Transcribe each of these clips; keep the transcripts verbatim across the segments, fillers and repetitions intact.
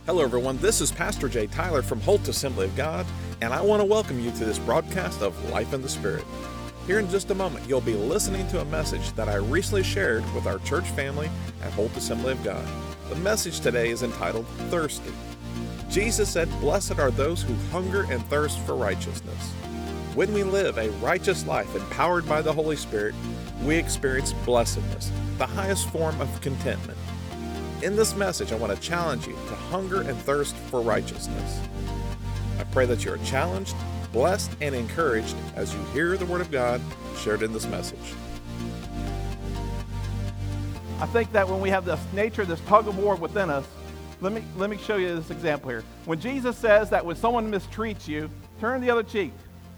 Hello everyone, this is Pastor Jay Tyler from Holt Assembly of God, and I want to welcome you to this broadcast of Life in the Spirit. Here in just a moment, you'll be listening to a message that I recently shared with our church family at Holt Assembly of God. The message today is entitled, Thirsty. Jesus said, "Blessed are those who hunger and thirst for righteousness." When we live a righteous life empowered by the Holy Spirit, we experience blessedness, the highest form of contentment. In this message, I want to challenge you to hunger and thirst for righteousness. I pray that you are challenged, blessed, and encouraged as you hear the Word of God shared in this message. I think that when we have this nature, this tug of war within us, let me let me show you this example here. When Jesus says that when someone mistreats you, turn the other cheek.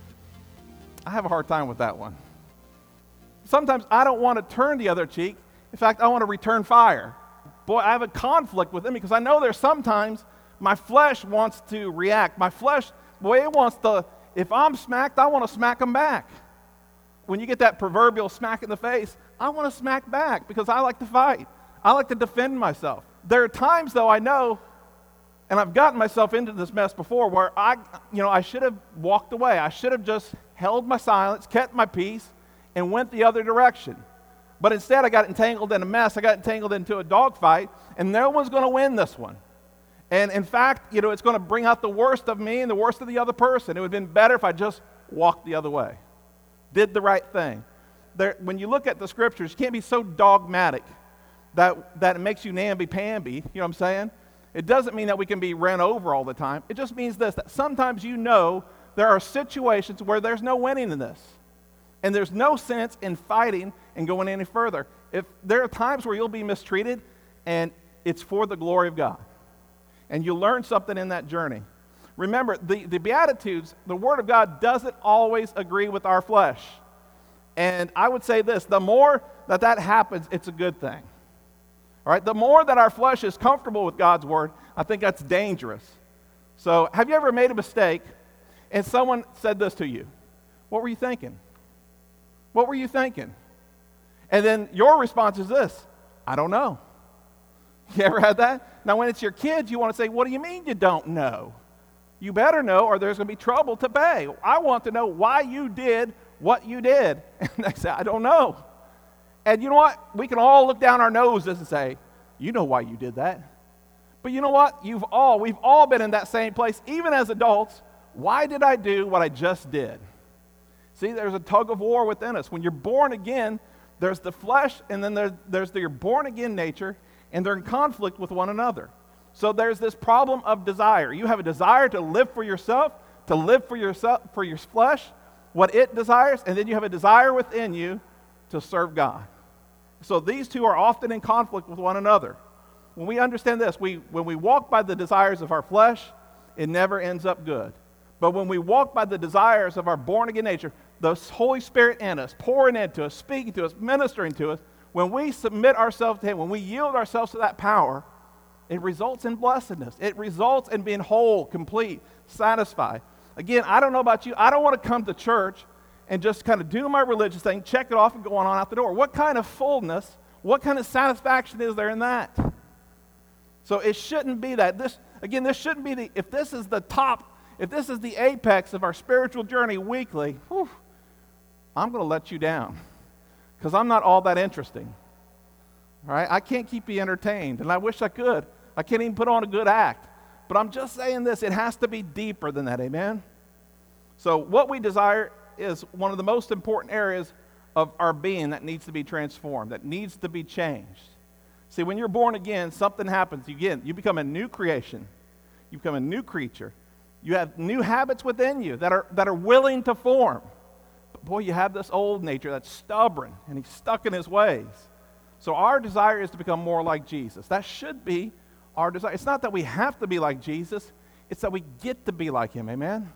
I have a hard time with that one. Sometimes I don't want to turn the other cheek. In fact, I want to return fire. Boy, I have a conflict with him because I know there's sometimes my flesh wants to react. My flesh, boy, it wants to, if I'm smacked, I want to smack him back. When you get that proverbial smack in the face, I want to smack back because I like to fight. I like to defend myself. There are times, though, I know, and I've gotten myself into this mess before, where I, you know, I should have walked away. I should have just held my silence, kept my peace, and went the other direction. But instead, I got entangled in a mess. I got entangled into a dogfight, and no one's going to win this one. And in fact, you know, it's going to bring out the worst of me and the worst of the other person. It would have been better if I just walked the other way, did the right thing. There, when you look at the scriptures, you can't be so dogmatic that, that it makes you namby-pamby, you know what I'm saying? It doesn't mean that we can be ran over all the time. It just means this, that sometimes you know there are situations where there's no winning in this. And there's no sense in fighting and going any further. If there are times where you'll be mistreated, and it's for the glory of God. And you learn something in that journey. Remember, the, the Beatitudes, the Word of God doesn't always agree with our flesh. And I would say this, the more that that happens, it's a good thing. All right, the more that our flesh is comfortable with God's Word, I think that's dangerous. So, have you ever made a mistake and someone said this to you? What were you thinking? What were you thinking? And then your response is this, I don't know. You ever had that? Now, when it's your kids, you want to say, what do you mean you don't know? You better know or there's going to be trouble to pay. I want to know why you did what you did. And they say, I don't know. And you know what? We can all look down our noses and say, you know why you did that. But you know what? You've all, we've all been in that same place, even as adults. Why did I do what I just did? See, there's a tug of war within us. When you're born again, there's the flesh, and then there's, there's the, your born-again nature, and they're in conflict with one another. So there's this problem of desire. You have a desire to live for yourself, to live for yourself, for your flesh, what it desires, and then you have a desire within you to serve God. So these two are often in conflict with one another. When we understand this, we when we walk by the desires of our flesh, it never ends up good. But when we walk by the desires of our born-again nature, the Holy Spirit in us, pouring into us, speaking to us, ministering to us, when we submit ourselves to Him, when we yield ourselves to that power, it results in blessedness. It results in being whole, complete, satisfied. Again, I don't know about you. I don't want to come to church and just kind of do my religious thing, check it off, and go on out the door. What kind of fullness, what kind of satisfaction is there in that? So it shouldn't be that. This, again, this shouldn't be the, if this is the top, if this is the apex of our spiritual journey weekly, whew, I'm going to let you down because I'm not all that interesting. All right? I can't keep you entertained, and I wish I could. I can't even put on a good act. But I'm just saying this, it has to be deeper than that, amen? So what we desire is one of the most important areas of our being that needs to be transformed, that needs to be changed. See, when you're born again, something happens. Again, you become a new creation. You become a new creature. You have new habits within you that are that are willing to form. But boy, you have this old nature that's stubborn, and he's stuck in his ways. So our desire is to become more like Jesus. That should be our desire. It's not that we have to be like Jesus. It's that we get to be like him, amen?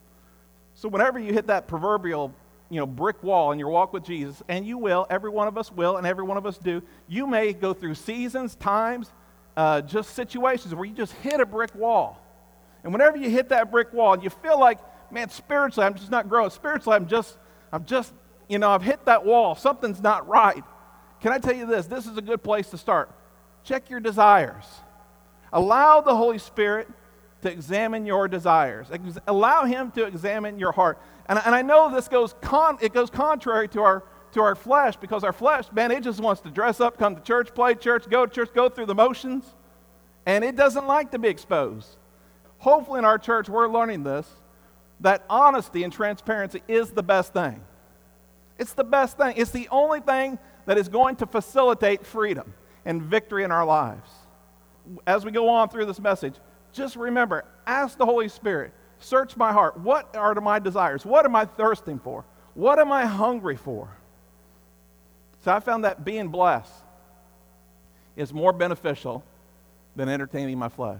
So whenever you hit that proverbial, you know, brick wall in your walk with Jesus, and you will, every one of us will, and every one of us do, you may go through seasons, times, uh, just situations where you just hit a brick wall. And whenever you hit that brick wall and you feel like, man, spiritually, I'm just not growing. Spiritually, I'm just, I'm just, you know, I've hit that wall. Something's not right. Can I tell you this? This is a good place to start. Check your desires. Allow the Holy Spirit to examine your desires. Ex- allow him to examine your heart. And, and I know this goes con- it goes contrary to our to our flesh, because our flesh, man, it just wants to dress up, come to church, play church, go to church, go through the motions, and it doesn't like to be exposed. Hopefully in our church we're learning this, that honesty and transparency is the best thing. It's the best thing. It's the only thing that is going to facilitate freedom and victory in our lives. As we go on through this message, just remember, ask the Holy Spirit, search my heart. What are my desires? What am I thirsting for? What am I hungry for? So I found that being blessed is more beneficial than entertaining my flesh.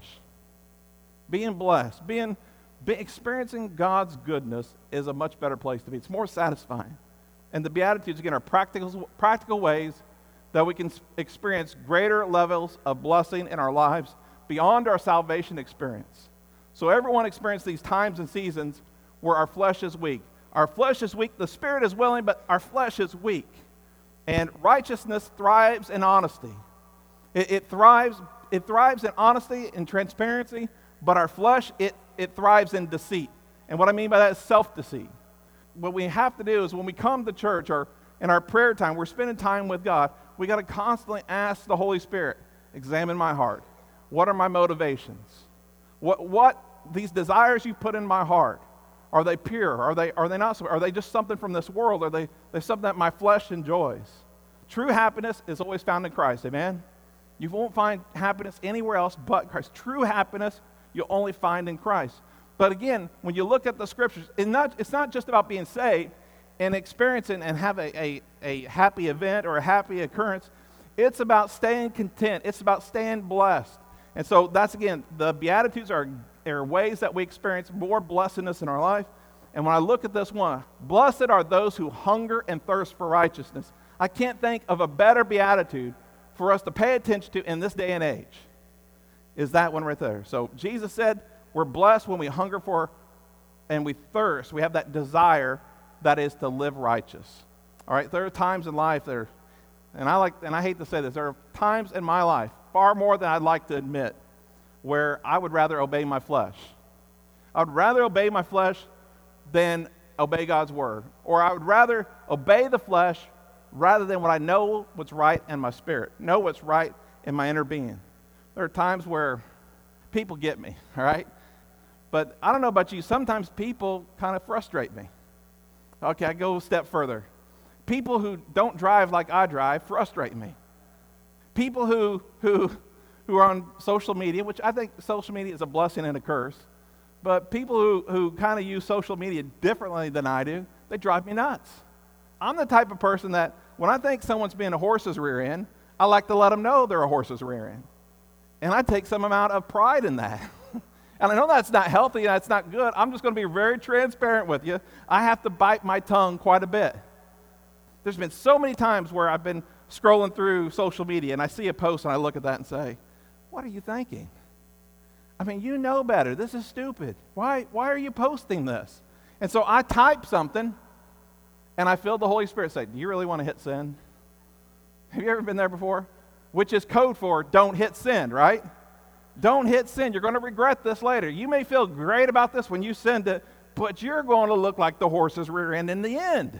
Being blessed, being, be, experiencing God's goodness is a much better place to be. It's more satisfying. And the Beatitudes, again, are practical, practical ways that we can experience greater levels of blessing in our lives beyond our salvation experience. So everyone experiences these times and seasons where our flesh is weak. Our flesh is weak, the spirit is willing, but our flesh is weak. And righteousness thrives in honesty. It, it thrives it thrives in honesty and transparency, but our flesh, it, it thrives in deceit. And what I mean by that is self-deceit. What we have to do is when we come to church or in our prayer time, we're spending time with God, we got to constantly ask the Holy Spirit, examine my heart. What are my motivations? What, what these desires you put in my heart, are they pure? Are they, are they not so? Are they just something from this world? Are they they something that my flesh enjoys? True happiness is always found in Christ, amen? You won't find happiness anywhere else but Christ. True happiness you'll only find in Christ. But again, when you look at the scriptures, it's not, it's not just about being saved and experiencing and have a, a, a happy event or a happy occurrence. It's about staying content. It's about staying blessed. And so that's, again, the Beatitudes are, are ways that we experience more blessedness in our life. And when I look at this one, blessed are those who hunger and thirst for righteousness. I can't think of a better beatitude for us to pay attention to in this day and age, is that one right there. So Jesus said we're blessed when we hunger for and we thirst. We have that desire that is to live righteous. All right, there are times in life there, and I like, and I hate to say this, there are times in my life, far more than I'd like to admit, where I would rather obey my flesh. I would rather obey my flesh than obey God's word. Or I would rather obey the flesh rather than what I know what's right in my spirit, know what's right in my inner being. There are times where people get me, all right? But I don't know about you, sometimes people kind of frustrate me. Okay, I go a step further. People who don't drive like I drive frustrate me. People who who who are on social media, which I think social media is a blessing and a curse, but people who, who kind of use social media differently than I do, they drive me nuts. I'm the type of person that when I think someone's being a horse's rear end, I like to let them know they're a horse's rear end. And I take some amount of pride in that. And I know that's not healthy and that's not good. I'm just going to be very transparent with you. I have to bite my tongue quite a bit. There's been so many times where I've been scrolling through social media and I see a post and I look at that and say, what are you thinking? I mean, you know better. This is stupid. Why, why are you posting this? And so I type something and I feel the Holy Spirit say, do you really want to hit send? Have you ever been there before? Which is code for don't hit send, right? Don't hit send. You're going to regret this later. You may feel great about this when you send it, but you're going to look like the horse's rear end in the end.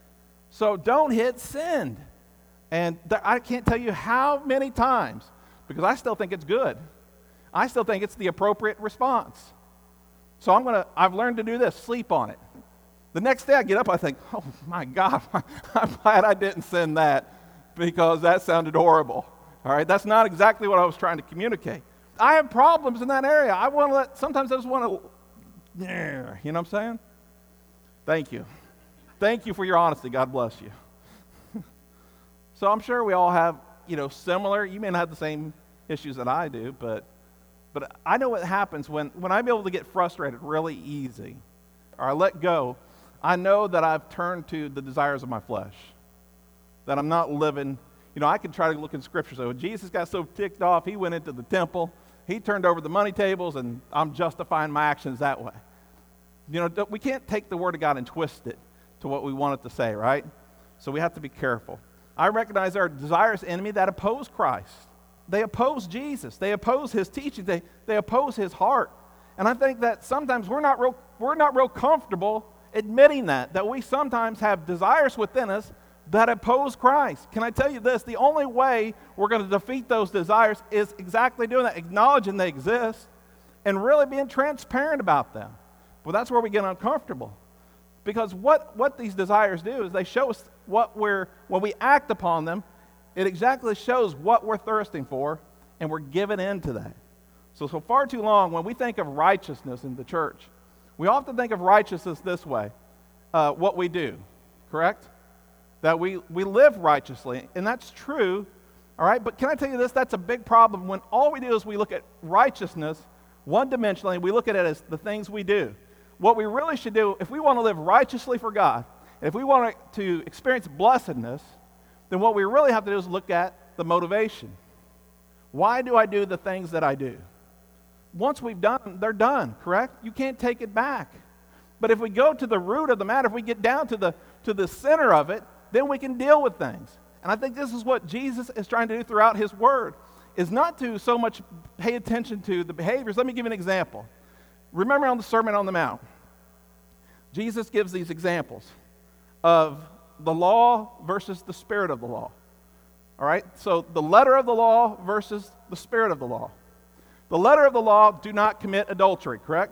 So don't hit send. And th- I can't tell you how many times, because I still think it's good. I still think it's the appropriate response. So I'm going to, I've learned to do this, sleep on it. The next day I get up, I think, oh my God, I'm glad I didn't send that because that sounded horrible. All right, that's not exactly what I was trying to communicate. I have problems in that area. I want to let, sometimes I just want to, yeah, you know what I'm saying? Thank you. Thank you for your honesty. God bless you. So I'm sure we all have, you know, similar, you may not have the same issues that I do, but but I know what happens when, when I'm able to get frustrated really easy, or I let go, I know that I've turned to the desires of my flesh, that I'm not living, you know, I can try to look in Scripture, so when Jesus got so ticked off, he went into the temple, he turned over the money tables, and I'm justifying my actions that way. You know, we can't take the Word of God and twist it to what we want it to say, right? So we have to be careful. I recognize there are desires in me that oppose Christ. they oppose Jesus. They oppose his teaching. They, they oppose his heart. And I think that sometimes we're not real, we're not real comfortable admitting that, that we sometimes have desires within us that oppose Christ. Can I tell you this? The only way we're going to defeat those desires is exactly doing that, acknowledging they exist and really being transparent about them. Well, that's where we get uncomfortable. Because what, what these desires do is they show us what we're, when we act upon them, it exactly shows what we're thirsting for, and we're giving in to that. So, so far too long, when we think of righteousness in the church, we often think of righteousness this way, uh, what we do, correct? That we, we live righteously, and that's true, all right? But can I tell you this? That's a big problem when all we do is we look at righteousness one-dimensionally, and we look at it as the things we do. What we really should do, if we want to live righteously for God, and if we want to experience blessedness, then what we really have to do is look at the motivation. Why do I do the things that I do? Once we've done them, they're done, correct? You can't take it back. But if we go to the root of the matter, if we get down to the, to the center of it, then we can deal with things. And I think this is what Jesus is trying to do throughout his word, is not to so much pay attention to the behaviors. Let me give you an example. Remember on the Sermon on the Mount, Jesus gives these examples of the law versus the spirit of the law. All right? So the letter of the law versus the spirit of the law. The letter of the law, do not commit adultery, correct?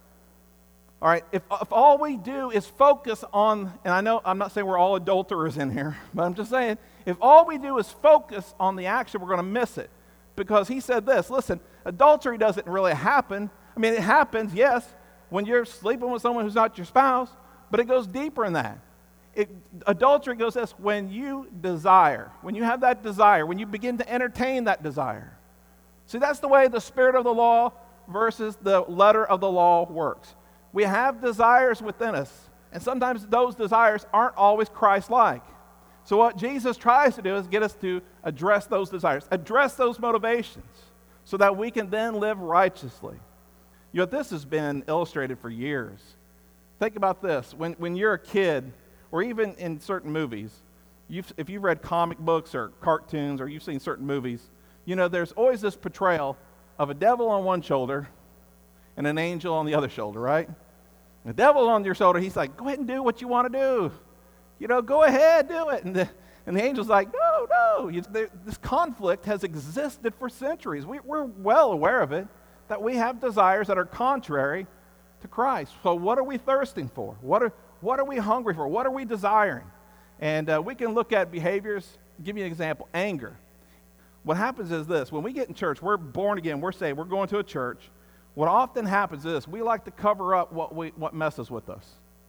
All right, if, if all we do is focus on, and I know I'm not saying we're all adulterers in here, but I'm just saying, if all we do is focus on the action, we're going to miss it. Because he said this, listen, adultery doesn't really happen. I mean, it happens, yes, when you're sleeping with someone who's not your spouse, but it goes deeper than that. It, adultery goes this, when you desire, when you have that desire, when you begin to entertain that desire. See, that's the way the spirit of the law versus the letter of the law works. We have desires within us, and sometimes those desires aren't always Christ-like. So what Jesus tries to do is get us to address those desires, address those motivations, so that we can then live righteously. You know, this has been illustrated for years. Think about this. When, when you're a kid, or even in certain movies, you've, if you've read comic books or cartoons, or you've seen certain movies, you know, there's always this portrayal of a devil on one shoulder and an angel on the other shoulder, right? The devil on your shoulder, he's like, go ahead and do what you want to do. You know, go ahead, do it. And the, and the angel's like, no, no. You, there, this conflict has existed for centuries. We, we're well aware of it, that we have desires that are contrary to Christ. So what are we thirsting for? What are, what are we hungry for? What are we desiring? And uh, we can look at behaviors. I'll give you an example, anger. What happens is this. When we get in church, we're born again. We're saved. We're going to a church. What often happens is we like to cover up what we what messes with us.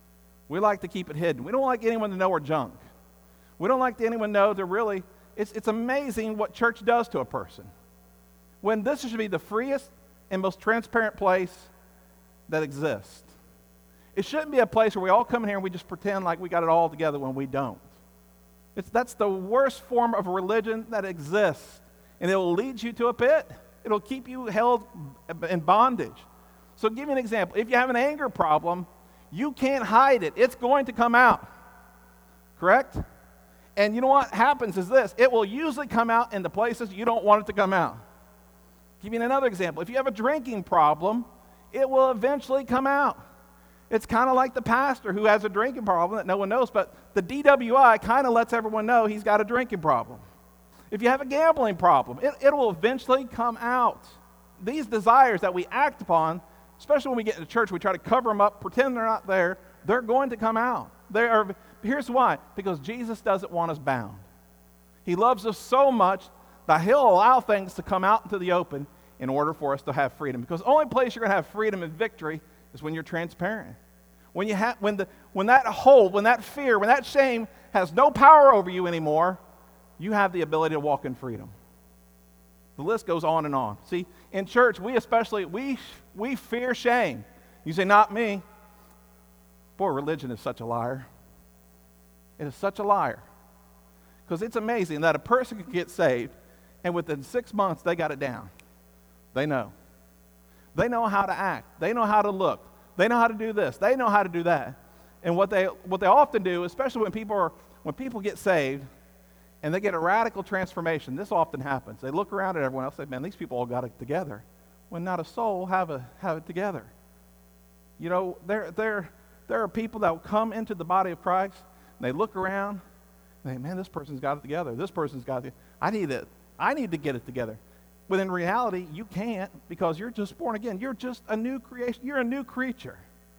We like to keep it hidden. We don't like anyone to know we're junk. We don't like anyone to know that really, it's, it's amazing what church does to a person. When this should be the freest and most transparent place that exists. It shouldn't be a place where we all come in here and we just pretend like we got it all together when we don't. It's, that's the worst form of religion that exists, and it will lead you to a pit. It'll keep you held in bondage. So give you an example. If you have an anger problem, you can't hide it. It's going to come out. Correct? And you know what happens is this. It will usually come out in the places you don't want it to come out. Give you another example. If you have a drinking problem, it will eventually come out. It's kind of like the pastor who has a drinking problem that no one knows, but the D W I kind of lets everyone know he's got a drinking problem. If you have a gambling problem, it, it will eventually come out. These desires that we act upon, especially when we get into church, we try to cover them up, pretend they're not there, they're going to come out. They are. Here's why. Because Jesus doesn't want us bound. He loves us so much that he'll allow things to come out into the open in order for us to have freedom. Because the only place you're going to have freedom and victory is when you're transparent. When, you ha- when, the, when that hold, when that fear, when that shame has no power over you anymore, you have the ability to walk in freedom. The list goes on and on. See, in church, we especially, we, we fear shame. You say, not me. Boy, religion is such a liar. It is such a liar. Because it's amazing that a person can get saved, and within six months, they got it down. They know. They know how to act. They know how to look. They know how to do this. They know how to do that. And what they what they often do, especially when people are when people get saved, and they get a radical transformation. This often happens. They look around at everyone else and say, man, these people all got it together, when not a soul have, a, have it together. You know, there, there, there are people that will come into the body of Christ, and they look around, and they, man, this person's got it together. This person's got it. I need it. I need to get it together. But in reality, you can't, because you're just born again. You're just a new creation. You're a new creature.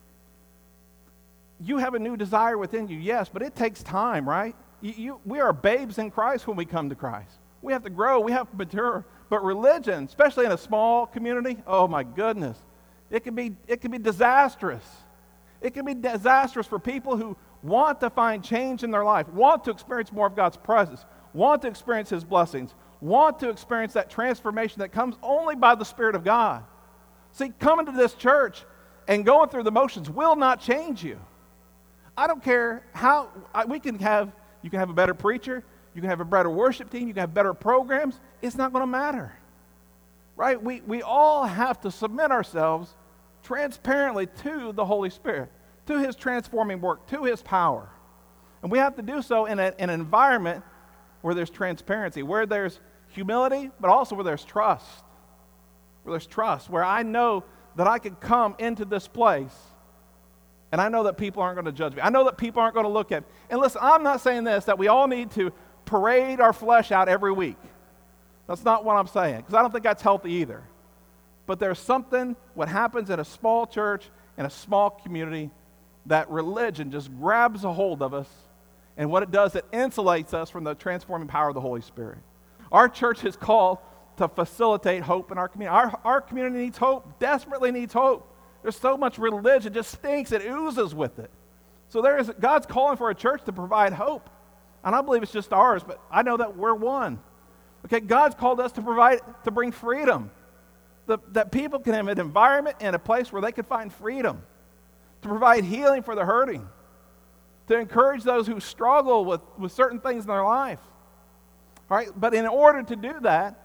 You have a new desire within you, yes, but it takes time, right? You, you, we are babes in Christ when we come to Christ. We have to grow. We have to mature. But religion, especially in a small community, oh my goodness, it can be it can be disastrous. It can be disastrous for people who want to find change in their life, want to experience more of God's presence, want to experience His blessings, want to experience that transformation that comes only by the Spirit of God. See, coming to this church and going through the motions will not change you. I don't care how, I, we can have, you can have a better preacher, you can have a better worship team, you can have better programs. It's not going to matter, right? We, we all have to submit ourselves transparently to the Holy Spirit, to His transforming work, to His power. And we have to do so in, a, in an environment where there's transparency, where there's humility, but also where there's trust. Where there's trust, where I know that I can come into this place and I know that people aren't going to judge me. I know that people aren't going to look at me. And listen, I'm not saying this, that we all need to parade our flesh out every week. That's not what I'm saying, because I don't think that's healthy either. But there's something, what happens in a small church, in a small community, that religion just grabs a hold of us, and what it does, it insulates us from the transforming power of the Holy Spirit. Our church is called to facilitate hope in our community. Our, our community needs hope, desperately needs hope. There's so much religion, it just stinks, it oozes with it. So there is, God's calling for a church to provide hope. And I believe it's just ours, but I know that we're one. Okay, God's called us to provide, to bring freedom. The, that people can have an environment and a place where they can find freedom. To provide healing for the hurting. To encourage those who struggle with, with certain things in their life. All right, but in order to do that,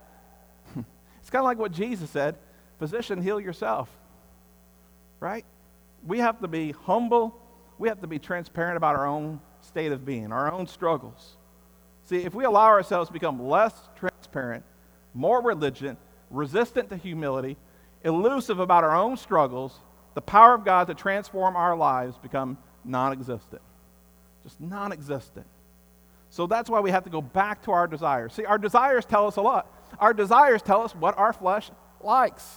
it's kind of like what Jesus said, physician, heal yourself. Right? We have to be humble. We have to be transparent about our own state of being, our own struggles. See, if we allow ourselves to become less transparent, more religion, resistant to humility, elusive about our own struggles, the power of God to transform our lives become non-existent. Just non-existent. So that's why we have to go back to our desires. See, our desires tell us a lot. Our desires tell us what our flesh likes.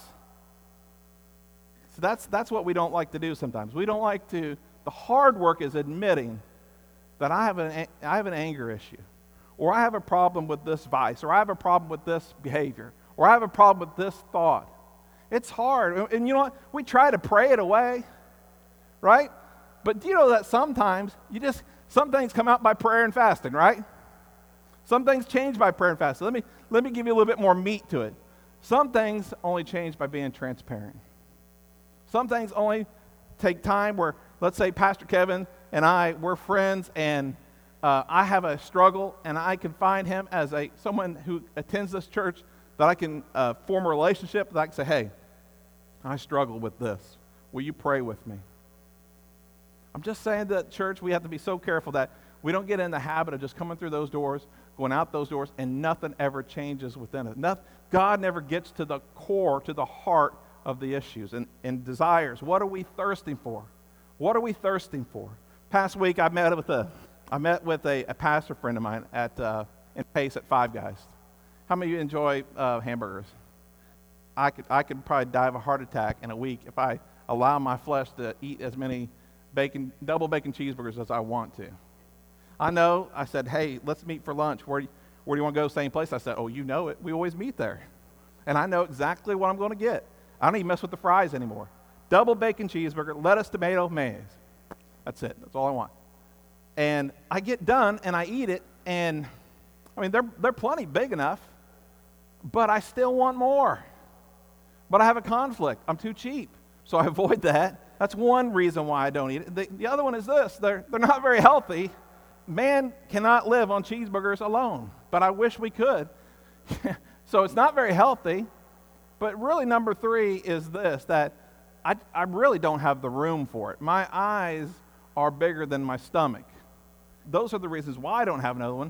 So that's, that's what we don't like to do sometimes. We don't like to, the hard work is admitting that I have an, I have an anger issue, or I have a problem with this vice, or I have a problem with this behavior, or I have a problem with this thought. It's hard. And you know what? We try to pray it away, right? But do you know that sometimes you just, some things come out by prayer and fasting, right? Some things change by prayer and fasting. Let me, let me give you a little bit more meat to it. Some things only change by being transparent. Some things only take time where, let's say Pastor Kevin and I, we're friends, and uh, I have a struggle, and I can find him as a someone who attends this church that I can uh, form a relationship, that I can say, hey, I struggle with this. Will you pray with me? I'm just saying that, church, we have to be so careful that we don't get in the habit of just coming through those doors, going out those doors, and nothing ever changes within it. Nothing, God never gets to the core, to the heart of the issues and, and desires. What are we thirsting for? What are we thirsting for? Past week, I met with a, I met with a, a pastor friend of mine at uh, in Pace at Five Guys. How many of you enjoy uh, hamburgers? I could, I could probably die of a heart attack in a week if I allow my flesh to eat as many bacon, double bacon cheeseburgers as I want to. I know. I said, hey, let's meet for lunch. Where do you, where do you want to go? Same place. I said, oh, you know it. We always meet there, and I know exactly what I'm going to get. I don't even mess with the fries anymore. Double bacon cheeseburger, lettuce, tomato, mayonnaise. That's it. That's all I want. And I get done, and I eat it, and, I mean, they're, they're plenty big enough, but I still want more. But I have a conflict. I'm too cheap, so I avoid that. That's one reason why I don't eat it. The, the other one is this. They're, they're not very healthy. Man cannot live on cheeseburgers alone, but I wish we could. So it's not very healthy. But really, number three is this, that I, I really don't have the room for it. My eyes are bigger than my stomach. Those are the reasons why I don't have another one.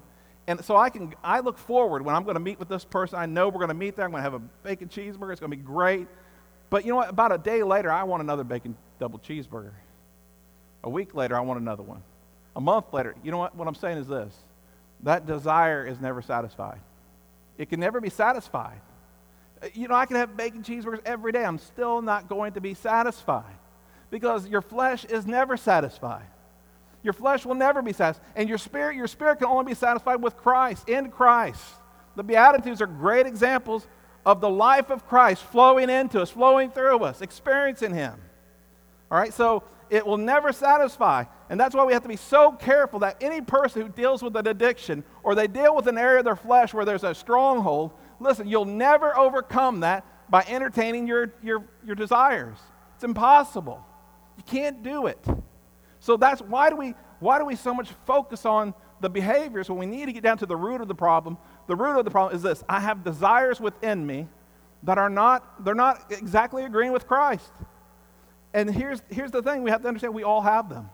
And so I can I look forward when I'm going to meet with this person. I know we're going to meet there. I'm going to have a bacon cheeseburger. It's going to be great. But you know what? About a day later, I want another bacon double cheeseburger. A week later, I want another one. A month later, you know what? What I'm saying is this. That desire is never satisfied. It can never be satisfied. You know, I can have bacon cheeseburgers every day. I'm still not going to be satisfied because your flesh is never satisfied. Your flesh will never be satisfied. And your spirit, your spirit can only be satisfied with Christ, in Christ. The Beatitudes are great examples of the life of Christ flowing into us, flowing through us, experiencing Him. All right, so it will never satisfy. And that's why we have to be so careful that any person who deals with an addiction or they deal with an area of their flesh where there's a stronghold, listen, you'll never overcome that by entertaining your, your, your desires. It's impossible. You can't do it. So that's why do we why do we so much focus on the behaviors when we need to get down to the root of the problem? The root of the problem is this: I have desires within me that are not they're not exactly agreeing with Christ. And here's here's the thing: we have to understand we all have them.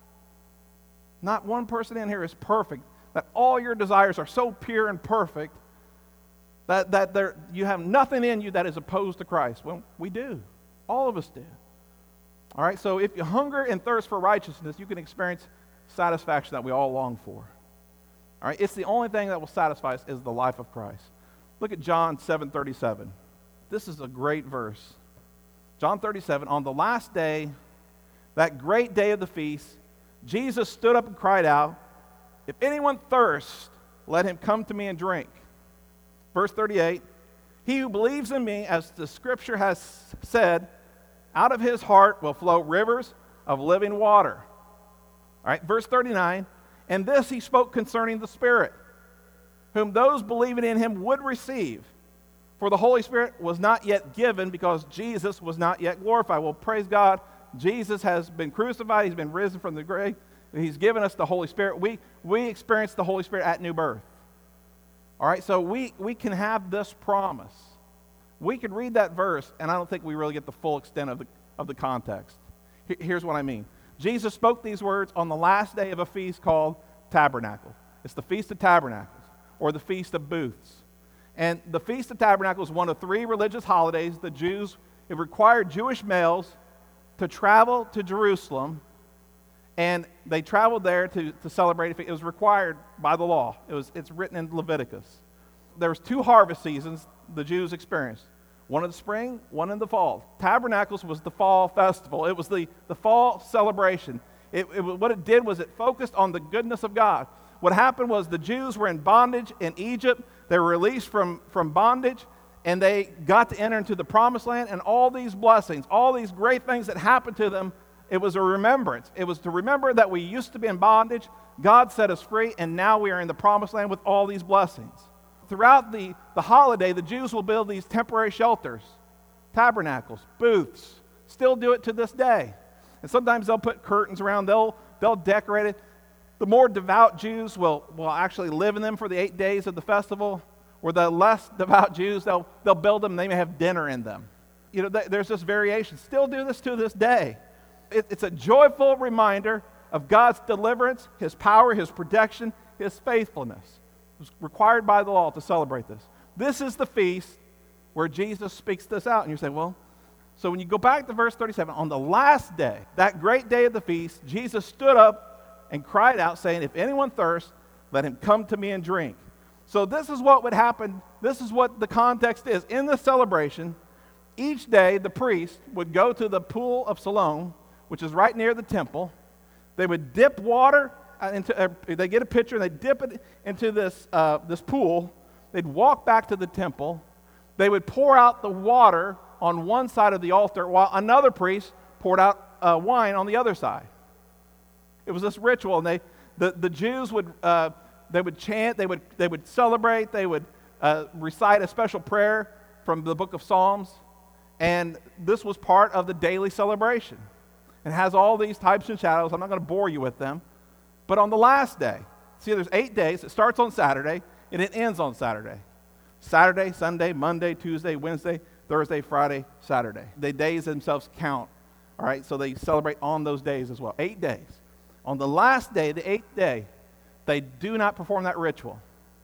Not one person in here is perfect. That all your desires are so pure and perfect that that there you have nothing in you that is opposed to Christ. Well, we do. All of us do. All right, so if you hunger and thirst for righteousness, you can experience satisfaction that we all long for. All right, it's the only thing that will satisfy us is the life of Christ. Look at John seven thirty-seven. This is a great verse. John thirty-seven, on the last day, that great day of the feast, Jesus stood up and cried out, "If anyone thirsts, let him come to me and drink." Verse thirty-eight, "He who believes in me, as the scripture has said, out of his heart will flow rivers of living water." All right, verse thirty-nine, "And this he spoke concerning the Spirit, whom those believing in him would receive. For the Holy Spirit was not yet given because Jesus was not yet glorified." Well, praise God, Jesus has been crucified. He's been risen from the grave. He's given us the Holy Spirit. We, we experience the Holy Spirit at new birth. All right, so we, we can have this promise. We could read that verse, and I don't think we really get the full extent of the, of the context. Here's what I mean. Jesus spoke these words on the last day of a feast called Tabernacle. It's the Feast of Tabernacles, or the Feast of Booths. And the Feast of Tabernacles is one of three religious holidays. The Jews, it required Jewish males to travel to Jerusalem, and they traveled there to, to celebrate. It was required by the law. It was, it's written in Leviticus. There was two harvest seasons the Jews experienced. One in the spring, one in the fall. Tabernacles was the fall festival. It was the, the fall celebration. It, it, what it did was it focused on the goodness of God. What happened was the Jews were in bondage in Egypt. They were released from, from bondage, and they got to enter into the promised land, and all these blessings, all these great things that happened to them, it was a remembrance. It was to remember that we used to be in bondage, God set us free, and now we are in the promised land with all these blessings. Throughout the, the holiday, the Jews will build these temporary shelters, tabernacles, booths, still do it to this day. And sometimes they'll put curtains around, they'll, they'll decorate it. The more devout Jews will, will actually live in them for the eight days of the festival, or the less devout Jews, they'll, they'll build them, they may have dinner in them. You know, th- there's this variation. Still do this to this day. It, it's a joyful reminder of God's deliverance, His power, His protection, His faithfulness. It was required by the law to celebrate this. This is the feast where Jesus speaks this out. And you say, well, so when you go back to verse thirty-seven, on the last day, that great day of the feast, Jesus stood up and cried out, saying, "If anyone thirsts, let him come to me and drink." So this is what would happen. This is what the context is. In the celebration, each day the priest would go to the pool of Siloam, which is right near the temple. They would dip water into, uh, they get a pitcher and they dip it into this, uh, this pool. They'd walk back to the temple. They would pour out the water on one side of the altar while another priest poured out uh, wine on the other side. It was this ritual, and they, the, the Jews would, uh, they would chant, they would, they would celebrate, they would uh, recite a special prayer from the book of Psalms, and this was part of the daily celebration. It has all these types and shadows. I'm not going to bore you with them. But on the last day, see, there's eight days. It starts on Saturday, and it ends on Saturday. Saturday, Sunday, Monday, Tuesday, Wednesday, Thursday, Friday, Saturday. The days themselves count, all right? So they celebrate on those days as well. Eight days. On the last day, the eighth day, they do not perform that ritual.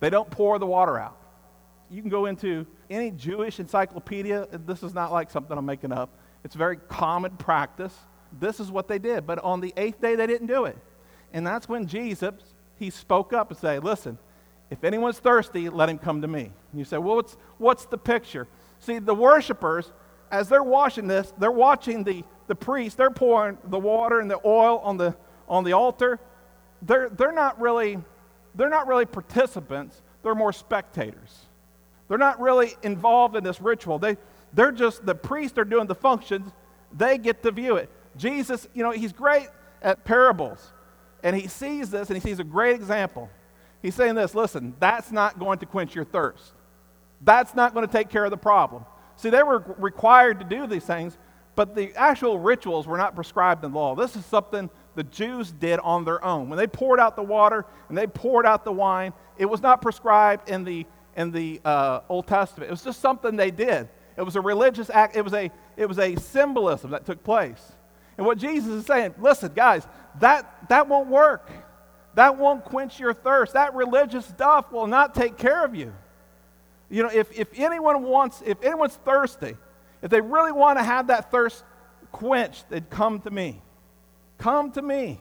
They don't pour the water out. You can go into any Jewish encyclopedia. This is not like something I'm making up. It's very common practice. This is what they did. But on the eighth day, they didn't do it. And that's when Jesus, he spoke up and said, listen, if anyone's thirsty, let him come to me. And you say, well, what's, what's the picture? See, the worshipers, as they're watching this, they're watching the, the priest. They're pouring the water and the oil on the, on the altar. They're, they're, not really, they're not really participants. They're more spectators. They're not really involved in this ritual. They, they're just, the priests are doing the functions. They get to view it. Jesus, you know, he's great at parables. And he sees this, and he sees a great example. He's saying this, listen, that's not going to quench your thirst. That's not going to take care of the problem. See, they were required to do these things, but the actual rituals were not prescribed in law. This is something the Jews did on their own. When they poured out the water and they poured out the wine, it was not prescribed in the in the uh, Old Testament. It was just something they did. It was a religious act. It was a it was a symbolism that took place. And what Jesus is saying, listen, guys, that that won't work. That won't quench your thirst. That religious stuff will not take care of you. You know, if, if anyone wants, if anyone's thirsty, if they really want to have that thirst quenched, they'd come to me. Come to me.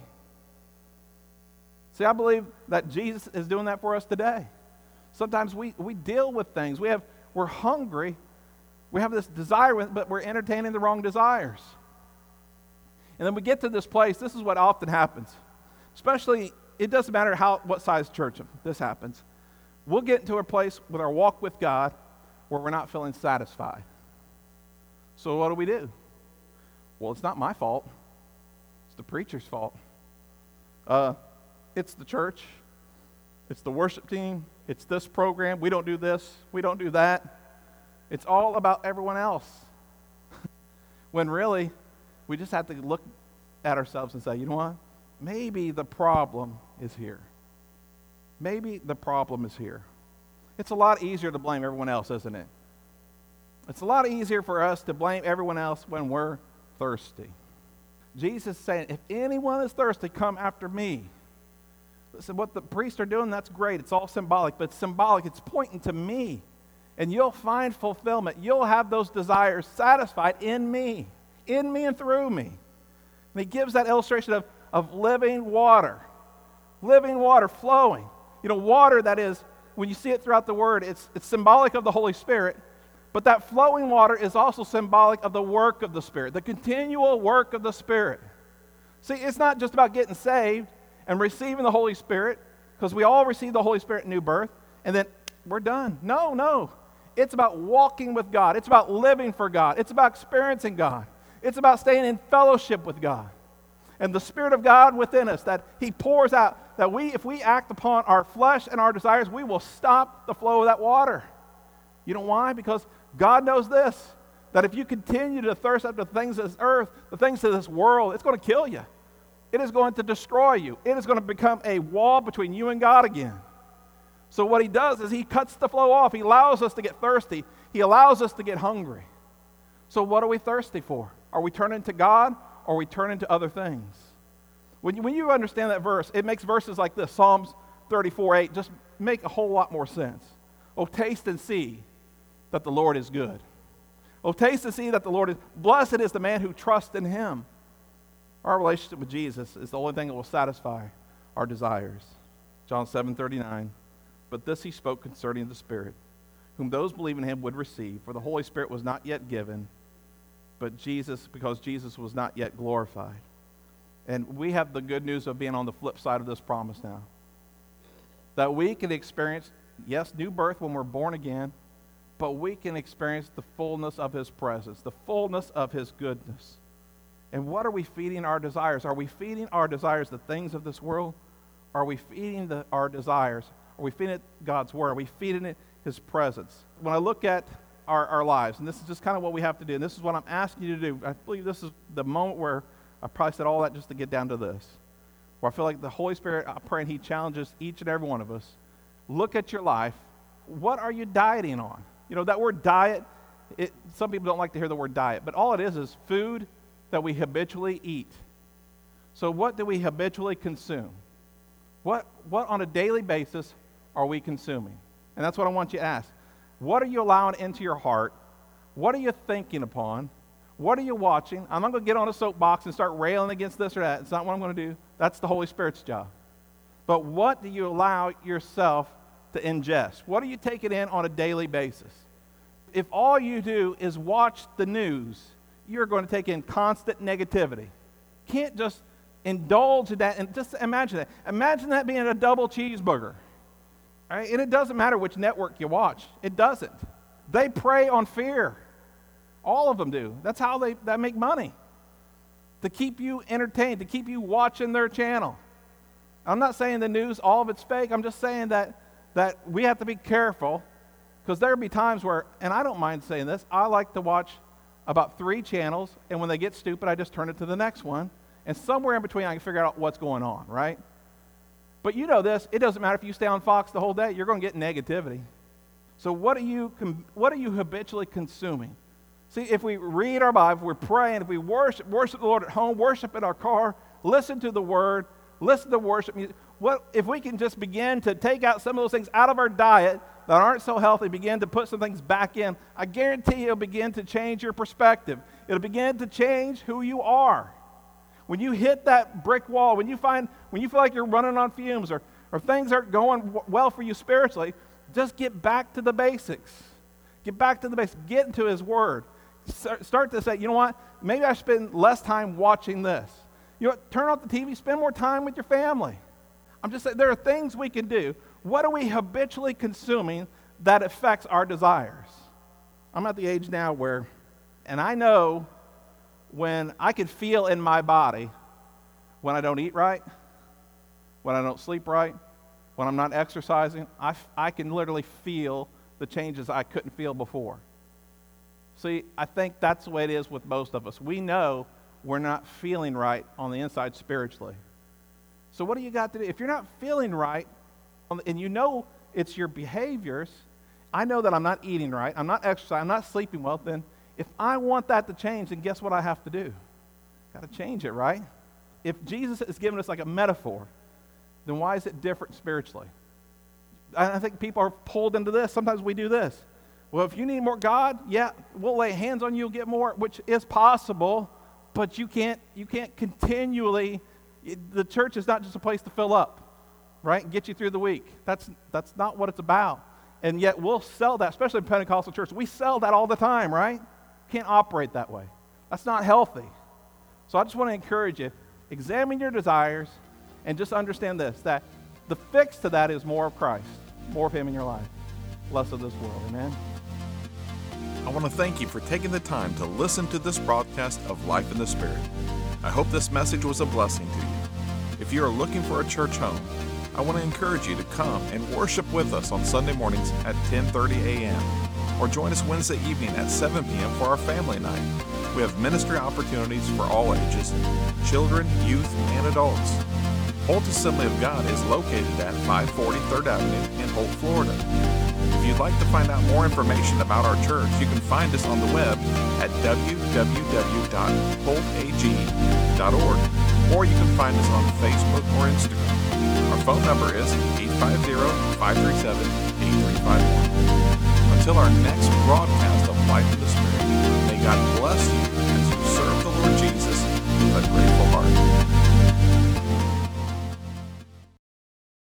See, I believe that Jesus is doing that for us today. Sometimes we, we deal with things. We have, we're hungry. We have this desire, but we're entertaining the wrong desires. And then we get to this place. This is what often happens. Especially, it doesn't matter how what size church this happens. We'll get into a place with our walk with God where we're not feeling satisfied. So what do we do? Well, it's not my fault. It's the preacher's fault. Uh, it's the church. It's the worship team. It's this program. We don't do this. We don't do that. It's all about everyone else. When really, we just have to look at ourselves and say, you know what? Maybe the problem is here. Maybe the problem is here. It's a lot easier to blame everyone else, isn't it? It's a lot easier for us to blame everyone else when we're thirsty. Jesus is saying, if anyone is thirsty, come after me. Listen, what the priests are doing, that's great. It's all symbolic, but it's symbolic. It's pointing to me. And you'll find fulfillment. You'll have those desires satisfied in me. In me and through me. And he gives that illustration of, of living water. Living water flowing. You know, water that is, when you see it throughout the Word, it's, it's symbolic of the Holy Spirit, but that flowing water is also symbolic of the work of the Spirit, the continual work of the Spirit. See, it's not just about getting saved and receiving the Holy Spirit, because we all receive the Holy Spirit in new birth, and then we're done. No, no. It's about walking with God. It's about living for God. It's about experiencing God. It's about staying in fellowship with God. And the Spirit of God within us, that He pours out, that we, if we act upon our flesh and our desires, we will stop the flow of that water. You know why? Because God knows this, that if you continue to thirst after the things of this earth, the things of this world, it's going to kill you. It is going to destroy you. It is going to become a wall between you and God again. So what He does is He cuts the flow off. He allows us to get thirsty. He allows us to get hungry. So what are we thirsty for? Are we turning to God? Or we turn into other things? When you, when you understand that verse, it makes verses like this, Psalms thirty-four eight, just make a whole lot more sense. Oh, taste and see that the Lord is good. Oh, taste and see that the Lord is, blessed is the man who trusts in Him. Our relationship with Jesus is the only thing that will satisfy our desires. John seven thirty-nine, but this He spoke concerning the Spirit, whom those believing in Him would receive, for the Holy Spirit was not yet given, but Jesus, because Jesus was not yet glorified. And we have the good news of being on the flip side of this promise now. That we can experience, yes, new birth when we're born again, but we can experience the fullness of His presence, the fullness of His goodness. And what are we feeding our desires? Are we feeding our desires the things of this world? Are we feeding the, our desires? Are we feeding it God's Word? Are we feeding it His presence? When I look at Our, our lives, and this is just kind of what we have to do, and this is what I'm asking you to do. I believe this is the moment where I probably said all that just to get down to this, where I feel like the Holy Spirit, I pray, and He challenges each and every one of us. Look at your life. What are you dieting on? You know, that word diet, it, some people don't like to hear the word diet, but all it is is food that we habitually eat. So what do we habitually consume? What, what on a daily basis, are we consuming? And that's what I want you to ask. What are you allowing into your heart? What are you thinking upon? What are you watching? I'm not going to get on a soapbox and start railing against this or that. It's not what I'm going to do. That's the Holy Spirit's job. But what do you allow yourself to ingest? What are you taking in on a daily basis? If all you do is watch the news, you're going to take in constant negativity. You can't just indulge in that. And just imagine that. Imagine that being a double cheeseburger. All right? And it doesn't matter which network you watch. It doesn't. They prey on fear. All of them do. That's how they that make money. To keep you entertained, to keep you watching their channel. I'm not saying the news, all of it's fake. I'm just saying that, that we have to be careful, because there'll be times where, and I don't mind saying this, I like to watch about three channels, and when they get stupid, I just turn it to the next one, and somewhere in between I can figure out what's going on, right? But you know this, it doesn't matter if you stay on Fox the whole day, you're going to get negativity. So what are you, what are you habitually consuming? See, if we read our Bible, if we're praying, if we worship, worship the Lord at home, worship in our car, listen to the Word, listen to worship music, what if we can just begin to take out some of those things out of our diet that aren't so healthy, begin to put some things back in, I guarantee you it'll begin to change your perspective. It'll begin to change who you are. When you hit that brick wall, when you find, when you feel like you're running on fumes, or, or things aren't going w- well for you spiritually, just get back to the basics. Get back to the basics. Get into His Word. Start to say, you know what, maybe I spend less time watching this. You know what, turn off the T V, spend more time with your family. I'm just saying, there are things we can do. What are we habitually consuming that affects our desires? I'm at the age now where, and I know when I can feel in my body when I don't eat right, when I don't sleep right, when I'm not exercising, I, I can literally feel the changes I couldn't feel before. See, I think that's the way it is with most of us. We know we're not feeling right on the inside spiritually. So what do you got to do? If you're not feeling right, and you know it's your behaviors, I know that I'm not eating right, I'm not exercising, I'm not sleeping well, then if I want that to change, then guess what I have to do? Got to change it, right? If Jesus is giving us like a metaphor, then why is it different spiritually? I think people are pulled into this. Sometimes we do this. Well, if you need more God, yeah, we'll lay hands on you, you'll get more, which is possible, but you can't you can't continually, the church is not just a place to fill up, right, and get you through the week. That's that's not what it's about. And yet we'll sell that, especially in Pentecostal church. We sell that all the time, right? Can't operate that way. That's not healthy. So I just want to encourage you, examine your desires, and just understand this, that the fix to that is more of Christ, more of Him in your life, less of this world. Amen? I want to thank you for taking the time to listen to this broadcast of Life in the Spirit. I hope this message was a blessing to you. If you are looking for a church home, I want to encourage you to come and worship with us on Sunday mornings at ten thirty a.m. or join us Wednesday evening at seven p.m. for our family night. We have ministry opportunities for all ages, children, youth, and adults. Holt Assembly of God is located at five forty third Avenue in Holt, Florida. If you'd like to find out more information about our church, you can find us on the web at w w w dot holt a g dot org, or you can find us on Facebook or Instagram. Our phone number is eight five zero, five three seven, eight three five one. Until our next broadcast of Life in the Spirit, may God bless you as you serve the Lord Jesus with a grateful heart.